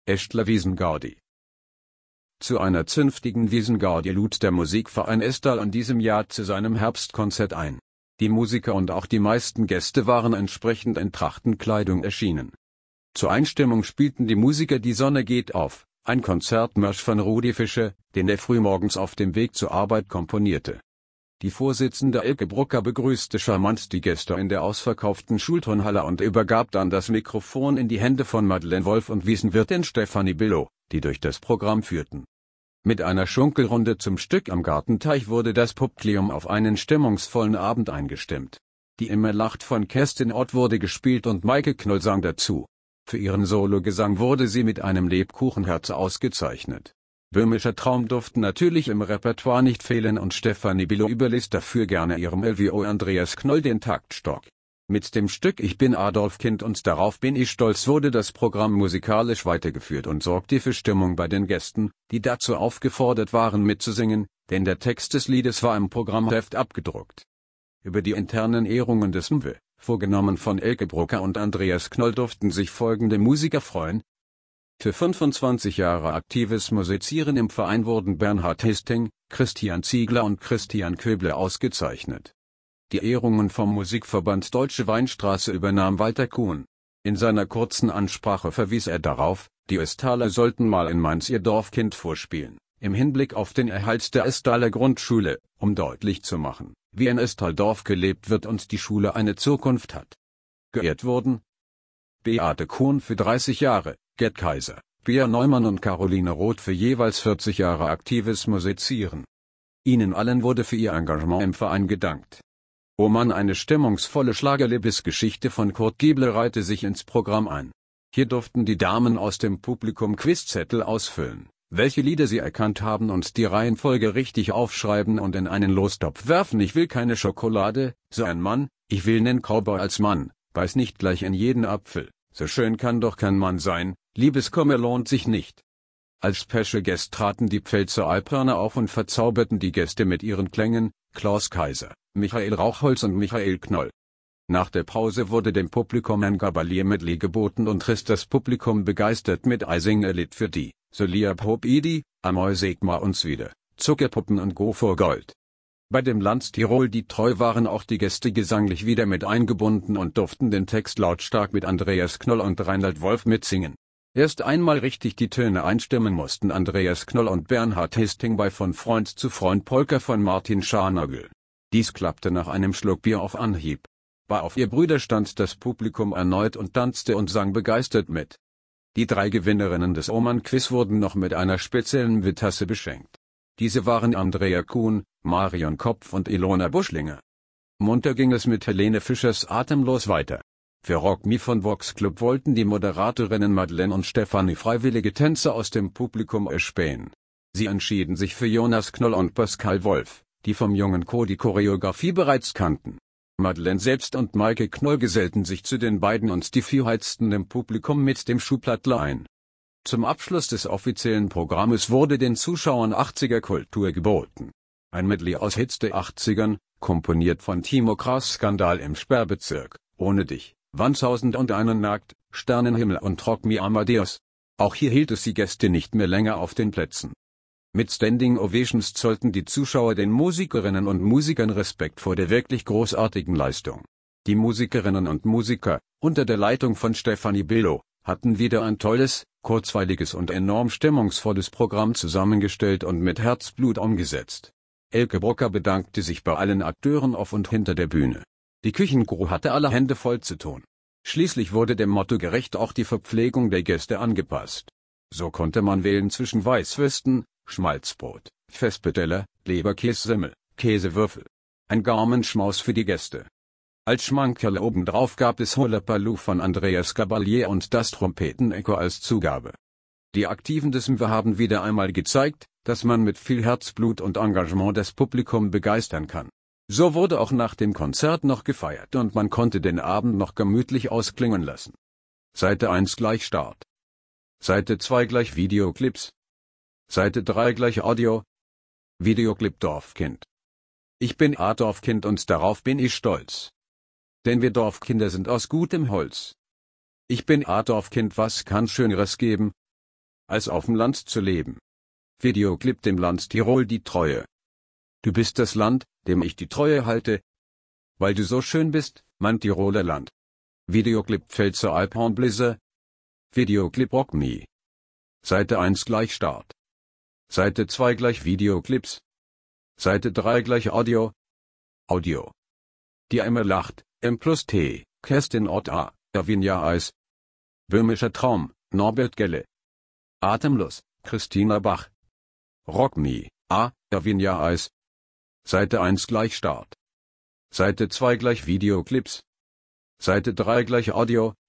Eschtler Wiesengaudi. Zu einer zünftigen Wiesengaudi lud der Musikverein Estal in diesem Jahr zu seinem Herbstkonzert ein. Die Musiker und auch die meisten Gäste waren entsprechend in Trachtenkleidung erschienen. Zur Einstimmung spielten die Musiker Die Sonne geht auf, ein Konzertmarsch von Rudi Fischer, den er frühmorgens auf dem Weg zur Arbeit komponierte. Die Vorsitzende Elke Brucker begrüßte charmant die Gäste in der ausverkauften Schulturnhalle und übergab dann das Mikrofon in die Hände von Madeleine Wolf und Wiesenwirtin Stefanie Billow, die durch das Programm führten. Mit einer Schunkelrunde zum Stück am Gartenteich wurde das Publikum auf einen stimmungsvollen Abend eingestimmt. Die Immer lacht von Kerstin Ott wurde gespielt und Maike Knoll sang dazu. Für ihren Sologesang wurde sie mit einem Lebkuchenherz ausgezeichnet. Böhmischer Traum durfte natürlich im Repertoire nicht fehlen und Stefanie Billow überließ dafür gerne ihrem LWO Andreas Knoll den Taktstock. Mit dem Stück Ich bin Adolfkind und darauf bin ich stolz wurde das Programm musikalisch weitergeführt und sorgte für Stimmung bei den Gästen, die dazu aufgefordert waren mitzusingen, denn der Text des Liedes war im Programmheft abgedruckt. Über die internen Ehrungen des MW, vorgenommen von Elke Brucker und Andreas Knoll, durften sich folgende Musiker freuen. Für 25 Jahre aktives Musizieren im Verein wurden Bernhard Histing, Christian Ziegler und Christian Köbler ausgezeichnet. Die Ehrungen vom Musikverband Deutsche Weinstraße übernahm Walter Kuhn. In seiner kurzen Ansprache verwies er darauf, die Estaler sollten mal in Mainz ihr Dorfkind vorspielen, im Hinblick auf den Erhalt der Estaler Grundschule, um deutlich zu machen, wie in Estaldorf gelebt wird und die Schule eine Zukunft hat. Geehrt wurden Beate Kuhn für 30 Jahre, Gerd Kaiser, Bea Neumann und Caroline Roth für jeweils 40 Jahre aktives Musizieren. Ihnen allen wurde für ihr Engagement im Verein gedankt. Oh Mann, eine stimmungsvolle Schlagerliebesgeschichte von Kurt Giebler reihte sich ins Programm ein. Hier durften die Damen aus dem Publikum Quizzettel ausfüllen, welche Lieder sie erkannt haben und die Reihenfolge richtig aufschreiben und in einen Lostopf werfen. Ich will keine Schokolade, so ein Mann, ich will nen Cowboy als Mann, beiß nicht gleich in jeden Apfel, so schön kann doch kein Mann sein, Liebeskummer lohnt sich nicht. Als Special Guest traten die Pfälzer Alphörner auf und verzauberten die Gäste mit ihren Klängen, Klaus Kaiser, Michael Rauchholz und Michael Knoll. Nach der Pause wurde dem Publikum ein Gabalier-Medley geboten und riss das Publikum begeistert mit I sing a Lied für die, so lieb hab i die, amoi seg ma uns wieder, Zuckerpuppen und Go for Gold. Bei dem Land Tirol die treu waren auch die Gäste gesanglich wieder mit eingebunden und durften den Text lautstark mit Andreas Knoll und Reinhard Wolf mitsingen. Erst einmal richtig die Töne einstimmen mussten Andreas Knoll und Bernhard Histing bei Von Freund zu Freund Polka von Martin Scharnagel. Dies klappte nach einem Schluck Bier auf Anhieb. Bei Auf ihr Brüder stand das Publikum erneut und tanzte und sang begeistert mit. Die 3 Gewinnerinnen des Oman-Quiz wurden noch mit einer speziellen Witasse beschenkt. Diese waren Andrea Kuhn, Marion Kopf und Ilona Buschlinger. Munter ging es mit Helene Fischers Atemlos weiter. Für Rock Me von Vox Club wollten die Moderatorinnen Madeleine und Stefanie freiwillige Tänzer aus dem Publikum erspähen. Sie entschieden sich für Jonas Knoll und Pascal Wolf, die vom jungen Co. die Choreografie bereits kannten. Madeleine selbst und Maike Knoll gesellten sich zu den beiden und die vier heizten dem Publikum mit dem Schuhplattler ein. Zum Abschluss des offiziellen Programmes wurde den Zuschauern 80er-Kultur geboten. Ein Medley aus Hits der 80ern, komponiert von Timo Kraus. Skandal im Sperrbezirk, Ohne dich, Wannshausen und einen Nackt, Sternenhimmel und Rock Me Amadeus. Auch hier hielt es die Gäste nicht mehr länger auf den Plätzen. Mit Standing Ovations zollten die Zuschauer den Musikerinnen und Musikern Respekt vor der wirklich großartigen Leistung. Die Musikerinnen und Musiker, unter der Leitung von Stefanie Billow, hatten wieder ein tolles, kurzweiliges und enorm stimmungsvolles Programm zusammengestellt und mit Herzblut umgesetzt. Elke Brucker bedankte sich bei allen Akteuren auf und hinter der Bühne. Die Küchencrew hatte alle Hände voll zu tun. Schließlich wurde dem Motto gerecht auch die Verpflegung der Gäste angepasst. So konnte man wählen zwischen Weißwürsten, Schmalzbrot, Vesperteller, Leberkässemmel, Käsewürfel. Ein Gaumenschmaus für die Gäste. Als Schmankerl obendrauf gab es Hullabaloo von Andreas Gabalier und das Trompetenecho als Zugabe. Die Aktiven des MW haben wieder einmal gezeigt, dass man mit viel Herzblut und Engagement das Publikum begeistern kann. So wurde auch nach dem Konzert noch gefeiert und man konnte den Abend noch gemütlich ausklingen lassen. Seite 1 gleich Start. Seite 2 gleich Videoclips. Seite 3 gleich Audio. Videoclip Dorfkind. Ich bin Dorfkind und darauf bin ich stolz. Denn wir Dorfkinder sind aus gutem Holz. Ich bin Dorfkind, was kann Schöneres geben? als auf dem Land zu leben. Videoclip dem Land Tirol die Treue. Du bist das Land, dem ich die Treue halte, weil du so schön bist, mein Tiroler Land. Videoclip Pfälzer Alphornbläser. Videoclip Rock Me. Seite 1 gleich Start. Seite 2 gleich Videoclips. Seite 3 gleich Audio. Audio. Die immer lacht, M plus T, Kerstin Ott A, Erwin Eis. Böhmischer Traum, Norbert Gelle. Atemlos, Christina Bach. Rock Me, A, Erwin Eis. Seite 1 gleich Start. Seite 2 gleich Videoclips. Seite 3 gleich Audio.